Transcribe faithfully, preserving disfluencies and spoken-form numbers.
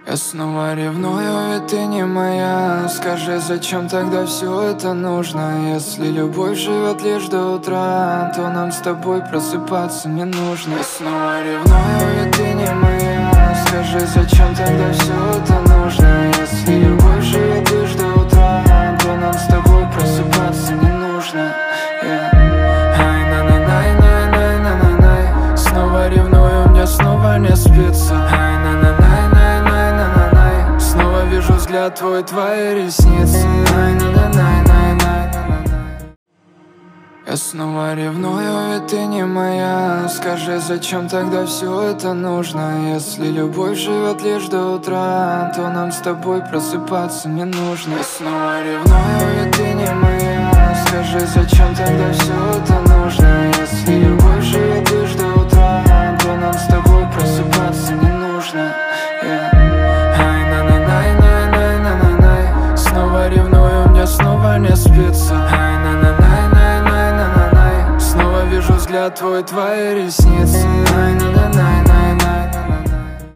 Я снова ревную, ведь ты не моя. Скажи, зачем тогда все это нужно? Если любовь живет лишь до утра, то нам с тобой просыпаться не нужно. Я снова ревную, ведь ты не моя. Скажи, зачем тогда все это нужно? Если любовь живет лишь до утра, то нам с тобой просыпаться не нужно. Yeah. Ай, на-на-най, най-най-най-най-най. Снова ревную, мне снова не спится. Ай, на-на-най, най-най-най-най-най. Снова вижу взгляд твой, твои ресницы. Ай, на-на-най-най-най-най-най. Я снова ревную, ведь ты не моя. Скажи, зачем тогда все это нужно? Если любовь живет лишь до утра, то нам с тобой просыпаться не нужно. Я снова ревную, ведь ты не моя. Скажи, зачем тогда все это нужно? Если любовь живет лишь до утра, то нам с тобой просыпаться не нужно. Yeah. Ай, на-на-най, най-най-най-най-най. Снова ревную, мне снова не спится. Ай, на-на-най, най-най-най-най-най. Снова вижу взгляд твой, твои ресницы. Ай, на-на-най-най.